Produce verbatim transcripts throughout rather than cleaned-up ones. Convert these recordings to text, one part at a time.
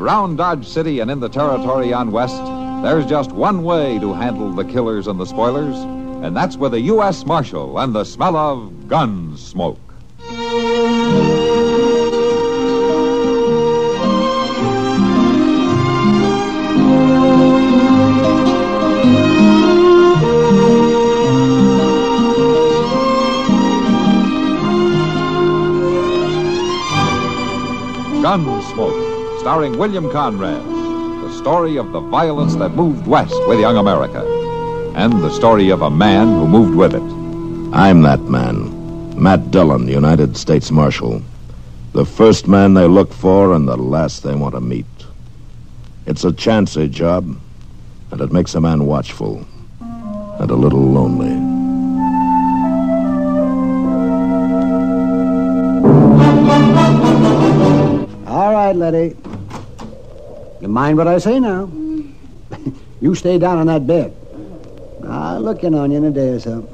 Around Dodge City and in the territory on West, there's just one way to handle the killers and the spoilers, and that's with a U S Marshal and the smell of gun smoke. Gunsmoke, starring William Conrad, the story of the violence that moved west with young America, and the story of a man who moved with it. I'm that man, Matt Dillon, United States Marshal. The first man they look for and the last they want to meet. It's a chancy job, and it makes a man watchful and a little lonely. All right, Letty. You mind what I say now? You stay down on that bed. I'll look in on you in a day or so.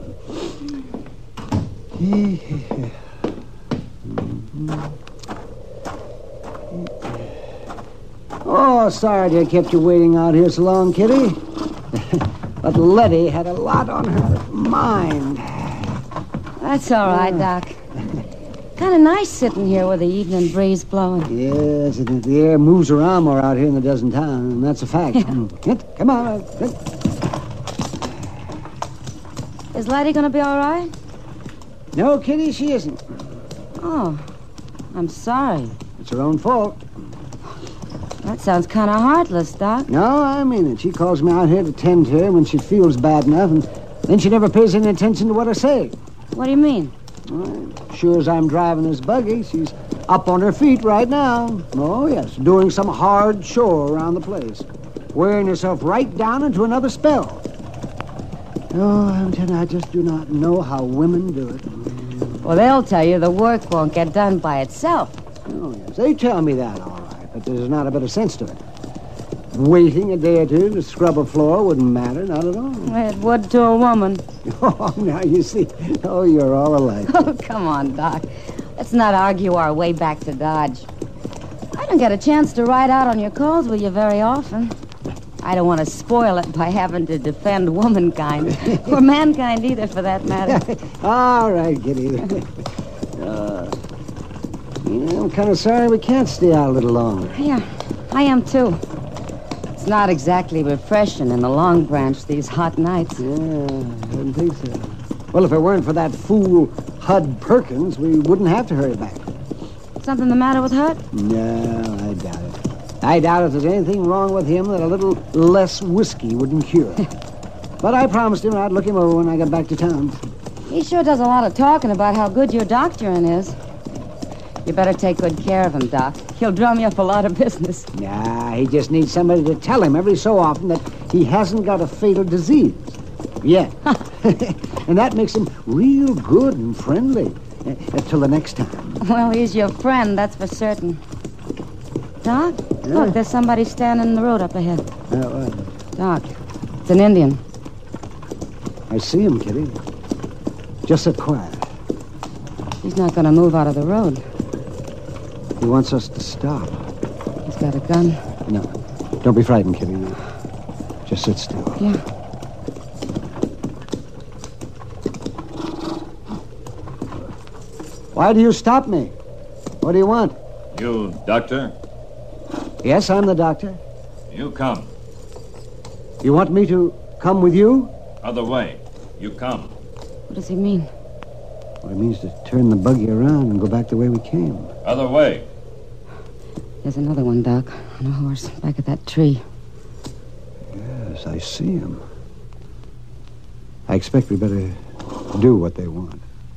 Oh, sorry to have kept you waiting out here so long, Kitty. But Letty had a lot on her mind. That's all right, Doc. Kind of nice sitting here with the evening breeze blowing. Yes, it, the air moves around more out here than it does in town, and that's a fact. Yeah. Come on. Is Letty going to be all right? No, Kitty, she isn't. Oh, I'm sorry. It's her own fault. That sounds kind of heartless, Doc. No, I mean it. She calls me out here to tend to her when she feels bad enough, and then she never pays any attention to what I say. What do you mean? Well, sure as I'm driving this buggy, she's up on her feet right now. Oh, yes, doing some hard chore around the place. Wearing herself right down into another spell. Oh, I'm telling you, I just do not know how women do it. Well, they'll tell you the work won't get done by itself. Oh, yes, they tell me that, all right, but there's not a bit of sense to it. Waiting a day or two to scrub a floor wouldn't matter, not at all. It would to a woman. Oh, now you see. Oh, you're all alike. Oh, come on, Doc. Let's not argue our way back to Dodge. I don't get a chance to ride out on your calls with you very often. I don't want to spoil it by having to defend womankind, or mankind either, for that matter. All right, Kitty. uh, yeah, I'm kind of sorry we can't stay out a little longer. Yeah, I am, too. It's not exactly refreshing in the Long Branch these hot nights. Yeah, I didn't think so. Well, if it weren't for that fool Hud Perkins, we wouldn't have to hurry back. Something the matter with Hud? No, I doubt it. I doubt if there's anything wrong with him that a little less whiskey wouldn't cure. But I promised him I'd look him over when I got back to town. He sure does a lot of talking about how good your doctoring is. You better take good care of him, Doc. He'll drum you up a lot of business. Nah, he just needs somebody to tell him every so often that he hasn't got a fatal disease. Yet. And that makes him real good and friendly. Uh, till the next time. Well, he's your friend, that's for certain. Doc, yeah. Look, there's somebody standing in the road up ahead. Uh, uh, Doc, it's an Indian. I see him, Kitty. Just sit quiet. He's not going to move out of the road. He wants us to stop. He's got a gun. No, don't be frightened, Kitty. Just sit still. Yeah. Why do you stop me? What do you want? You, doctor? Yes, I'm the doctor. You come. You want me to come with you? Other way. You come. What does he mean? Well, it means to turn the buggy around and go back the way we came. Other way. There's another one, Doc, on a horse, back at that tree. Yes, I see him. I expect we better do what they want.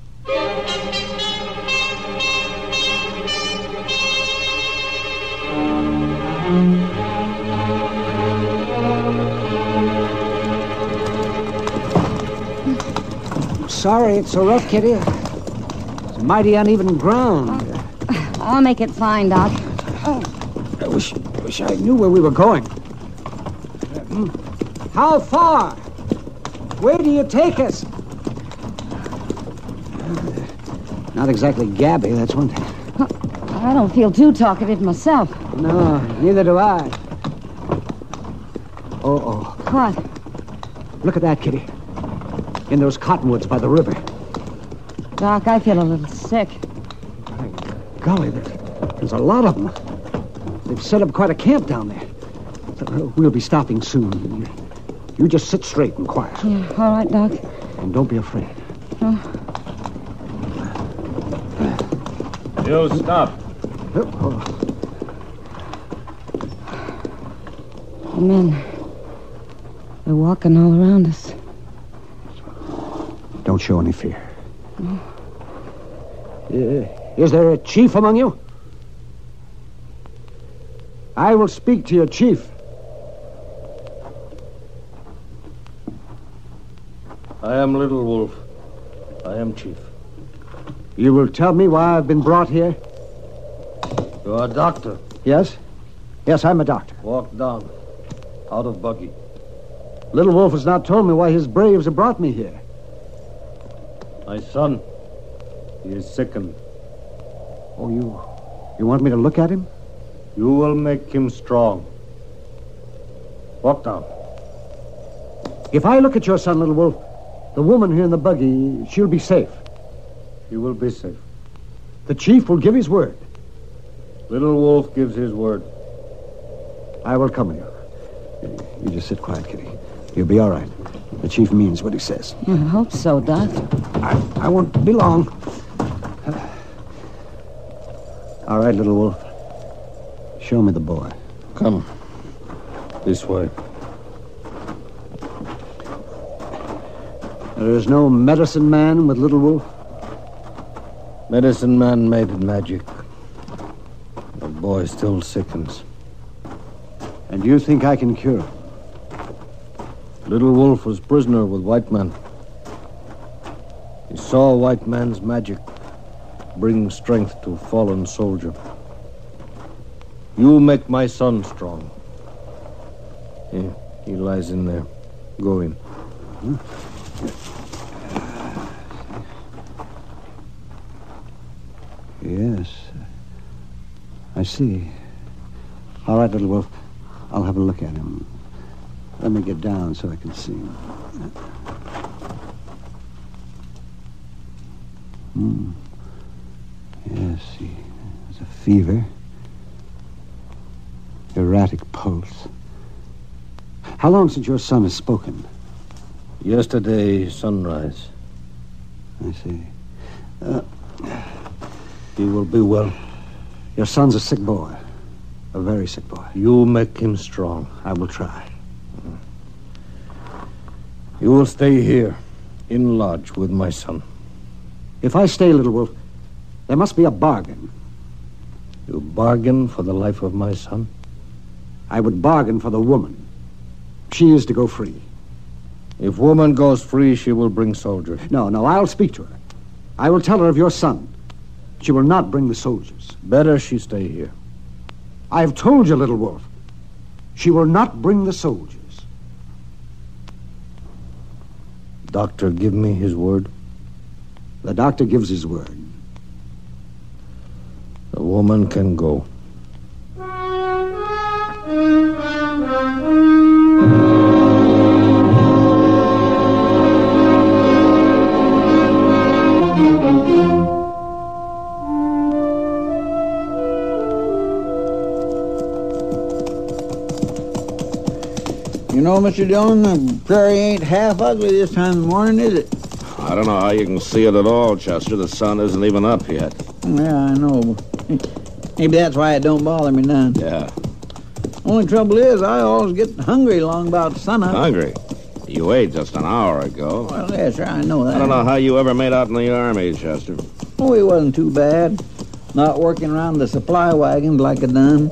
Sorry it's so rough, Kitty. It's mighty uneven ground. I'll make it fine, Doc. Oh, I wish, wish I knew where we were going. How far? Where do you take us? Not exactly gabby, that's one thing. I don't feel too talkative myself. No, neither do I. Oh, oh. What? Look at that, Kitty. In those cottonwoods by the river. Doc, I feel a little sick. My golly, there's, there's a lot of them. They've set up quite a camp down there. Uh, We'll be stopping soon. You, you just sit straight and quiet. Yeah, all right, Doc. And don't be afraid. Oh. You stop. Oh, oh. The men, they're walking all around us. Don't show any fear. No. Uh, is there a chief among you? I will speak to your chief. I am Little Wolf. I am chief. You will tell me why I've been brought here? You are a doctor. Yes? Yes, I'm a doctor. Walk down. Out of buggy. Little Wolf has not told me why his braves have brought me here. My son. He is sickened. Oh, you... You want me to look at him? You will make him strong. Walk down. If I look at your son, Little Wolf, the woman here in the buggy, she'll be safe. He will be safe. The chief will give his word. Little Wolf gives his word. I will come with you. You just sit quiet, Kitty. You'll be all right. The chief means what he says. I hope so, Doc. I, I won't be long. All right, Little Wolf. Show me the boy. Come. This way. There is no medicine man with Little Wolf? Medicine man made magic. The boy still sickens. And you think I can cure him? Little Wolf was prisoner with white man. He saw white man's magic bring strength to fallen soldier. You make my son strong. He, he lies in there. Go in. Hmm? Yes. I see. All right, Little Wolf. I'll have a look at him. Let me get down so I can see him. Hmm. Yes, he has a fever. Erratic pulse. How long since your son has spoken? Yesterday, sunrise. I see. Uh, he will be well. Your son's a sick boy. A very sick boy. You make him strong. I will try. You will stay here, in lodge with my son. If I stay, Little Wolf, there must be a bargain. You bargain for the life of my son? I would bargain for the woman. She is to go free. If woman goes free, she will bring soldiers. No, no, I'll speak to her. I will tell her of your son. She will not bring the soldiers. Better she stay here. I have told you, Little Wolf. She will not bring the soldiers. Doctor, give me his word. The doctor gives his word. The woman can go. You know, Mister Dillon, the prairie ain't half ugly this time in the morning, is it? I don't know how you can see it at all, Chester. The sun isn't even up yet. Yeah, I know. Maybe that's why it don't bother me none. Yeah. Only trouble is, I always get hungry long about sunup. Hungry? You ate just an hour ago. Well, yes, sir, I know that. I don't know how you ever made out in the Army, Chester. Oh, it wasn't too bad. Not working around the supply wagons like I done.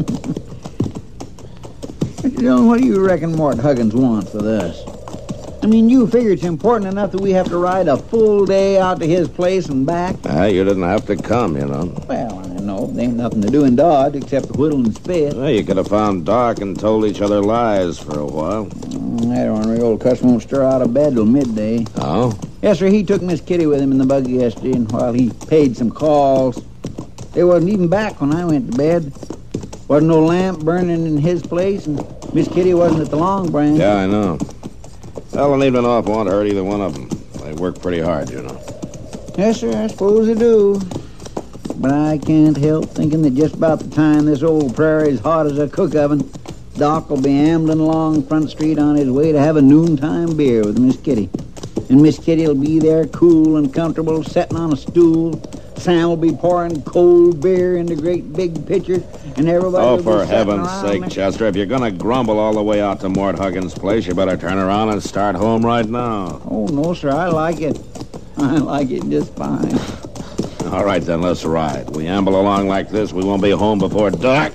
Mister Dillon, what do you reckon Mort Huggins wants with us? I mean, you figure it's important enough that we have to ride a full day out to his place and back? Ah, you didn't have to come, you know. Well, I know. There ain't nothing to do in Dodge except to whittle and spit. Well, you could have found Doc and told each other lies for a while. Mm, that ornery old cuss won't stir out of bed till midday. Oh? Yes, sir, he took Miss Kitty with him in the buggy yesterday, and while he paid some calls, they wasn't even back when I went to bed. Wasn't no lamp burning in his place, and Miss Kitty wasn't at the Long Branch. Yeah, I know. Well, I need an awful want to hurt either one of them. They work pretty hard, you know. Yes, sir, I suppose they do. But I can't help thinking that just about the time this old prairie's hot as a cook oven, Doc will be ambling along Front Street on his way to have a noontime beer with Miss Kitty. And Miss Kitty will be there cool and comfortable, sitting on a stool. Sam will be pouring cold beer into great big pitchers, and everybody Oh, will for be heaven's sitting sake, around. Chester, if you're going to grumble all the way out to Mort Huggins' place, you better turn around and start home right now. Oh, no, sir, I like it. I like it just fine. All right, then, let's ride. We amble along like this, we won't be home before dark.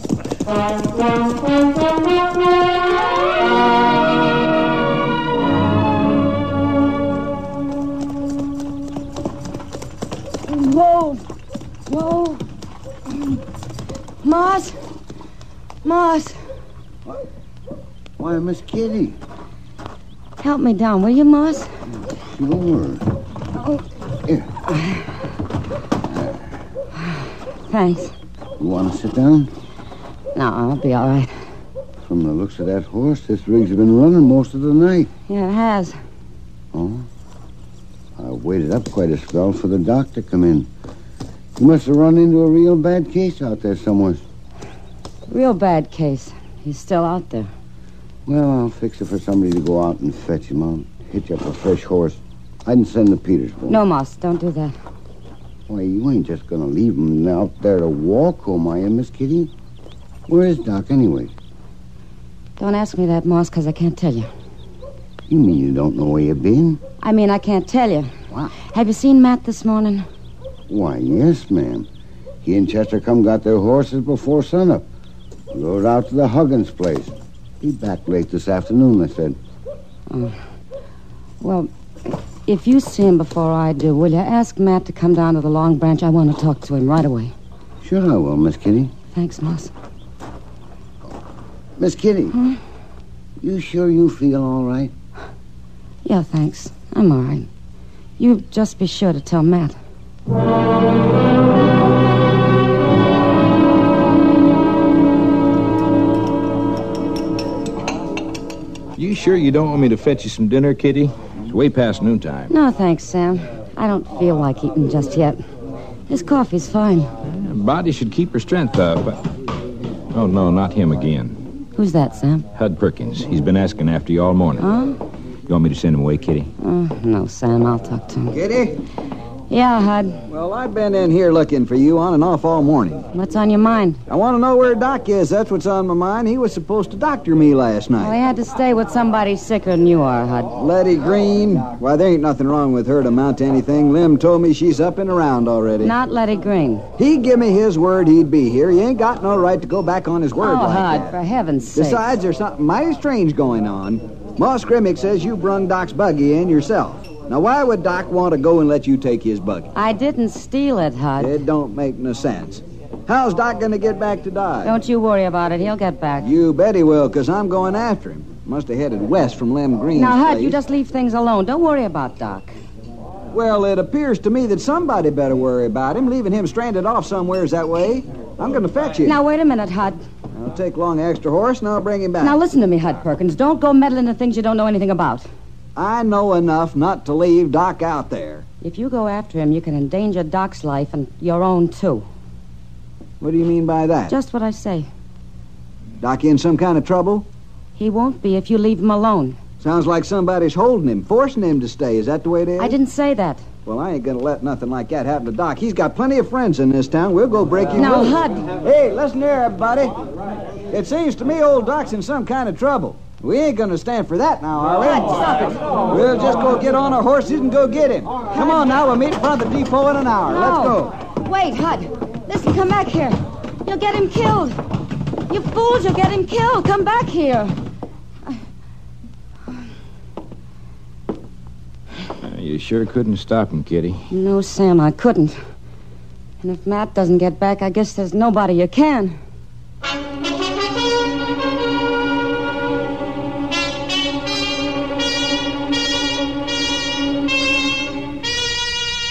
Whoa! Whoa! Moss! Moss! Why, Miss Kitty. Help me down, will you, Moss? Sure. Here, Thanks. you want to sit down? No, I'll be all right. From the looks of that horse, this rig's been running most of the night. Yeah, it has. Oh? I waited up quite a spell for the doc to come in. He must have run into a real bad case out there somewhere. Real bad case. He's still out there. Well, I'll fix it for somebody to go out and fetch him. I'll hitch up a fresh horse. I can send to Petersburg. No, Moss, don't do that. Why, you ain't just gonna leave him out there to walk home, are you, Miss Kitty? Where is Doc, anyway? Don't ask me that, Moss, because I can't tell you. You mean you don't know where you been? I mean, I can't tell you. What? Have you seen Matt this morning? Why, yes, ma'am. He and Chester come got their horses before sunup. Rode out to the Huggins place. Be back late this afternoon, they said. Oh. Well, if you see him before I do, will you ask Matt to come down to the Long Branch? I want to talk to him right away. Sure I will, Miss Kitty. Thanks, Moss. Miss Kitty, Hmm? you sure you feel all right? Yeah, thanks. I'm all right. You just be sure to tell Matt. You sure you don't want me to fetch you some dinner, Kitty? It's way past noontime. No, thanks, Sam. I don't feel like eating just yet. This coffee's fine. Body should keep her strength up. But... Oh, no, not him again. Who's that, Sam? Hud Perkins. He's been asking after you all morning. Huh? You want me to send him away, Kitty? Oh, no, Sam. I'll talk to him. Kitty? Yeah, Hud. Well, I've been in here looking for you on and off all morning. What's on your mind? I want to know where Doc is. That's what's on my mind. He was supposed to doctor me last Well, he night. had to stay with somebody sicker than you are, Hud. Letty Green. Why, there ain't nothing wrong with her to amount to anything. Lim told me she's up and around already. Not Letty Green. He give me his word he'd be here. He ain't got no right to go back on his word Oh, like Hud, that. for heaven's sake. Besides, there's something mighty strange going on. Moss Grimmick says you brung Doc's buggy in yourself. Now, why would Doc want to go and let you take his buggy? I didn't steal it, Hud. It don't make no sense. How's Doc going to get back to Dodge? Don't you worry about it. He'll get back. You bet he will, because I'm going after him. Must have headed west from Lem Green's Now, Hud, place. you just leave things alone. Don't worry about Doc. Well, it appears to me that somebody better worry about him, leaving him stranded off somewheres that way. I'm going to fetch him. Now, wait a minute, Hud. I'll take along an extra horse, and I'll bring him back. Now, listen to me, Hud Perkins. Don't go meddling in things you don't know anything about. I know enough not to leave Doc out there. If you go after him, you can endanger Doc's life and your own, too. What do you mean by that? Just what I say. Doc in some kind of trouble? He won't be if you leave him alone. Sounds like somebody's holding him, forcing him to stay. Is that the way it is? I didn't say that. Well, I ain't gonna let nothing like that happen to Doc. He's got plenty of friends in this town. We'll go break him Now, loose. Hud. Hey, listen here, everybody. It seems to me old Doc's in some kind of trouble. We ain't gonna stand for that now, are we? Hud, stop it. We'll just go get on our horses and go get him. Come on now, we'll meet in front of the depot in an hour. Let's go. No. Wait, Hud. Listen, come back here. You'll get him killed. You fools, you'll get him killed. Come back here. You sure couldn't stop him, Kitty. No, Sam, I couldn't. And if Matt doesn't get back, I guess there's nobody you can.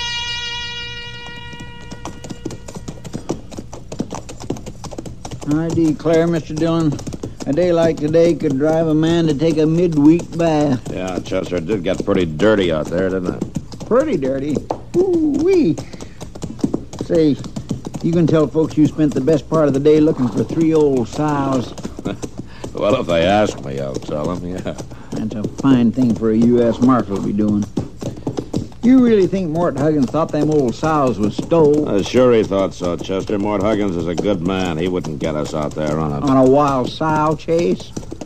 I declare, Mister Dillon, a day like today could drive a man to take a midweek bath. Yeah, Chester, it did get pretty dirty out there, didn't it? Pretty dirty. Ooh-wee. Say, you can tell folks you spent the best part of the day looking for three old sows. Well, if they ask me, I'll tell them, yeah. That's a fine thing for a U S Marshal to be doing. You really think Mort Huggins thought them old sows was stole? Uh, sure he thought so, Chester. Mort Huggins is a good man. He wouldn't get us out there on a... On a wild sow chase?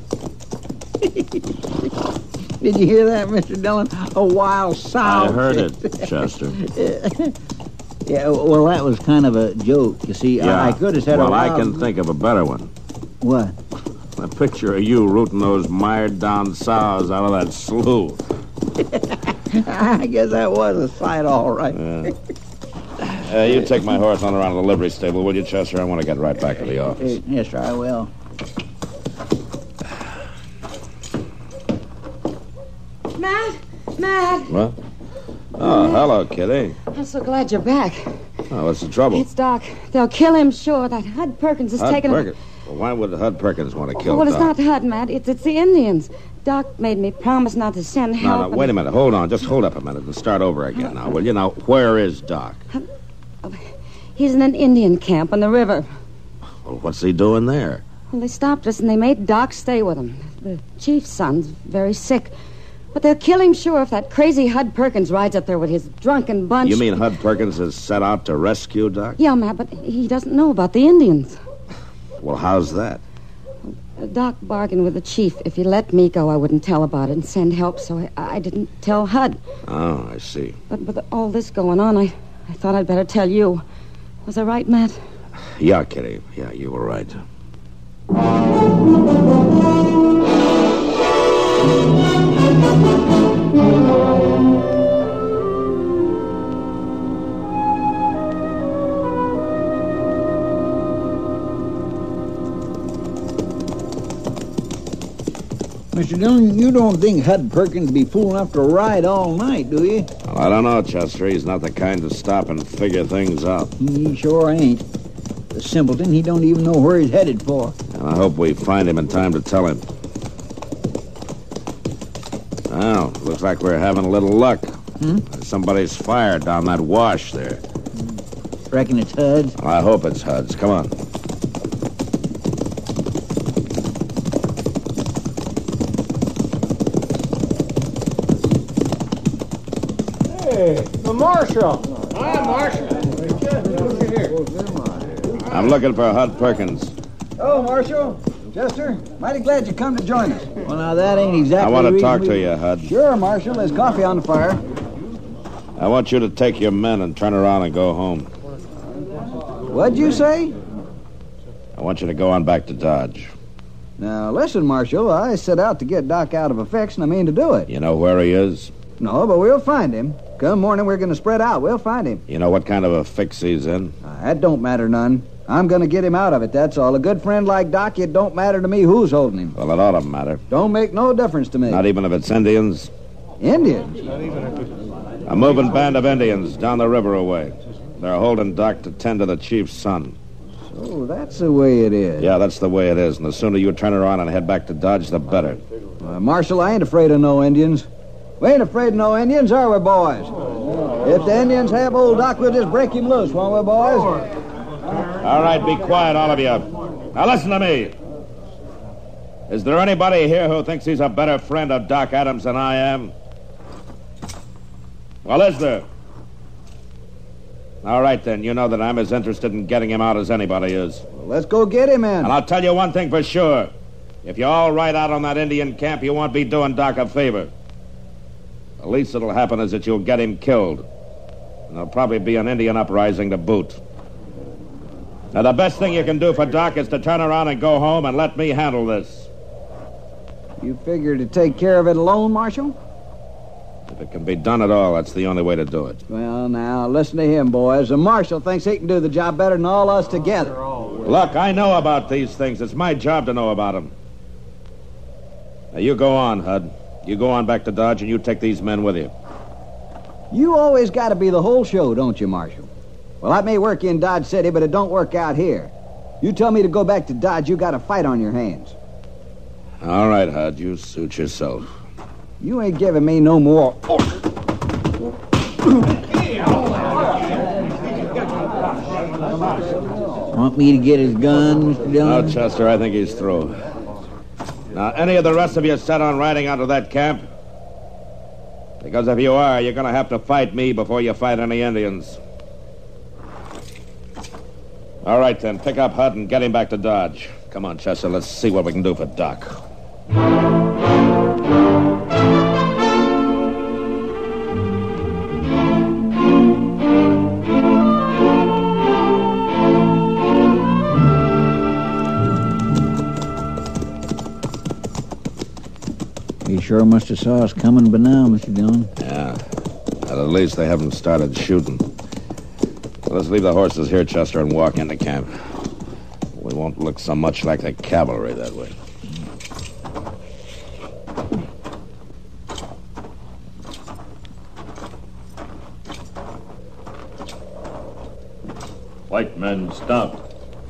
Did you hear that, Mister Dillon? A wild sow I heard chase. it, Chester. Yeah, well, that was kind of a joke. You see, Yeah. I, I could have said well, a wild... I can think of a better one. What? A picture of you rooting those mired-down sows out of that slough. I guess that was a sight, all right. Yeah. Uh, you take my horse on around to the livery stable, will you, Chester? I want to get right back to the office. Uh, yes, sir, I will. Matt? Matt? What? Oh, hello, Kitty. I'm so glad you're back. Oh, what's the trouble? It's Doc. They'll kill him, sure. That Hud Perkins has Hud taken him. Perkins. Well, why would Hud Perkins want to kill Well, it's Doc? not Hud, Matt. It's, it's the Indians. Doc made me promise not to send No, help. no, and- wait a minute. Hold on. Just hold up a minute and start over again now, will you? Now, where is Doc? He's in an Indian camp on the river. Well, what's he doing there? Well, they stopped us and they made Doc stay with them. The chief's son's very sick. But they'll kill him, sure, if that crazy Hud Perkins rides up there with his drunken bunch. You mean Hud Perkins has set out to rescue Doc? Yeah, Matt, but he doesn't know about the Indians. Well, how's that? Doc bargained with the chief. If he let me go, I wouldn't tell about it and send help, so I, I didn't tell Hud. Oh, I see. But with all this going on, I, I thought I'd better tell you. Was I right, Matt? Yeah, Kitty. Yeah, you were right. Mister Dillon, you don't think Hud Perkins be fool enough to ride all night, do you? Well, I don't know, Chester. He's not the kind to stop and figure things out. He sure ain't. The simpleton, he don't even know where he's headed for. And I hope we find him in time to tell him. Well, looks like we're having a little luck. Hmm? Somebody's fired down that wash there. Reckon it's Hud's. Well, I hope it's Hud's. Come on. Hey, the Marshal. Hi, Marshal. I'm looking for Hud Perkins. Oh, Marshal. Chester, mighty glad you come to join us. Well, now, that ain't exactly I want the to reason talk we- to you, Hud. Sure, Marshal. There's coffee on the fire. I want you to take your men and turn around and go home. What'd you say? I want you to go on back to Dodge. Now, listen, Marshal. I set out to get Doc out of a fix, and I mean to do it. You know where he is? No, but we'll find him. Come morning, we're going to spread out. We'll find him. You know what kind of a fix he's in? Uh, that don't matter none. I'm going to get him out of it, that's all. A good friend like Doc, it don't matter to me who's holding him. Well, it ought to matter. Don't make no difference to me. Not even if it's Indians. Indians? A moving band of Indians down the river away. They're holding Doc to tend to the chief's son. So that's the way it is. Yeah, that's the way it is. And the sooner you turn around and head back to Dodge, the better. Uh, Marshal, I ain't afraid of no Indians. We ain't afraid of no Indians, are we, boys? If the Indians have old Doc, we'll just break him loose, won't we, boys? All right, be quiet, all of you. Now listen to me. Is there anybody here who thinks he's a better friend of Doc Adams than I am? Well, is there? All right, then. You know that I'm as interested in getting him out as anybody is. Well, let's go get him in. And I'll tell you one thing for sure. If you all ride out on that Indian camp, you won't be doing Doc a favor. The least that'll happen is that you'll get him killed. And there'll probably be an Indian uprising to boot. Now, the best thing you can do for Doc is to turn around and go home and let me handle this. You figure to take care of it alone, Marshal? If it can be done at all, that's the only way to do it. Well, now, listen to him, boys. The Marshal thinks he can do the job better than all us together. Look, I know about these things. It's my job to know about them. Now, you go on, Hud. You go on back to Dodge, and you take these men with you. You always got to be the whole show, don't you, Marshal? Well, that may work in Dodge City, but it don't work out here. You tell me to go back to Dodge, you got a fight on your hands. All right, Hud, you suit yourself. You ain't giving me no more orders. Want me to get his gun, Mister Dillon? No, Chester, I think he's through. Now, any of the rest of you set on riding out of that camp? Because if you are, you're going to have to fight me before you fight any Indians. All right, then. Pick up Hud and get him back to Dodge. Come on, Chester. Let's see what we can do for Doc. You sure must have saw us coming by now, Mister Dillon. Yeah. Well, at least they haven't started shooting. Let's leave the horses here, Chester, and walk into camp. We won't look so much like the cavalry that way. White men, stop.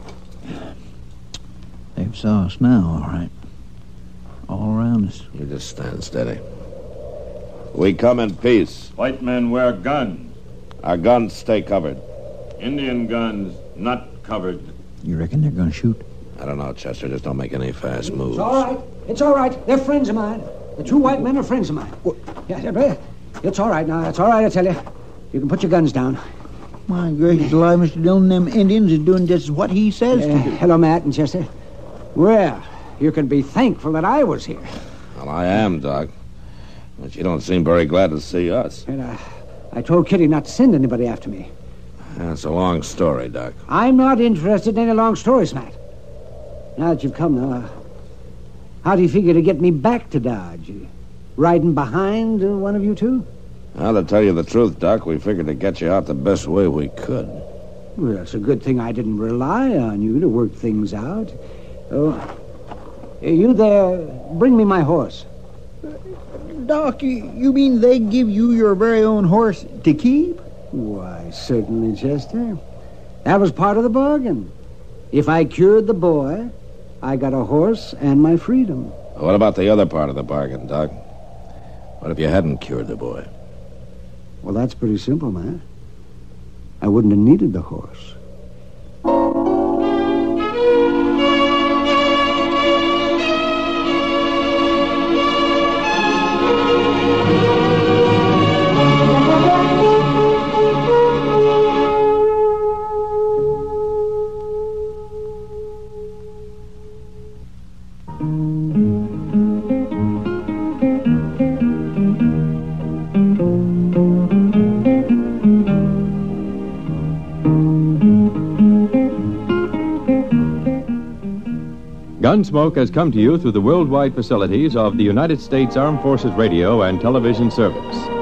They've saw us now, all right. All around us. You just stand steady. We come in peace. White men wear guns. Our guns stay covered. Indian guns not covered. You reckon they're going to shoot? I don't know, Chester. Just don't make any fast moves. It's all right. It's all right. They're friends of mine. The two white men are friends of mine. Yeah, yeah, it's all right now. It's all right, I tell you. You can put your guns down. My gracious alive, Mister Dillon, them Indians is doing just what he says Uh, to do. hello, Matt and Chester. Well, you can be thankful that I was here. Well, I am, Doc. But you don't seem very glad to see us. And uh, I told Kitty not to send anybody after me. That's a long story, Doc. I'm not interested in any long stories, Matt. Now that you've come, now, uh, how do you figure to get me back to Dodge? Riding behind uh, one of you two? Well, to tell you the truth, Doc, we figured to get you out the best way we could. Well, it's a good thing I didn't rely on you to work things out. Oh, you there, bring me my horse. Doc, you, you mean they give you your very own horse to keep? Why, certainly, Chester. That was part of the bargain. If I cured the boy, I got a horse and my freedom. What about the other part of the bargain, Doc? What if you hadn't cured the boy? Well, that's pretty simple, man. I wouldn't have needed the horse. Gunsmoke has come to you through the worldwide facilities of the United States Armed Forces Radio and Television Service.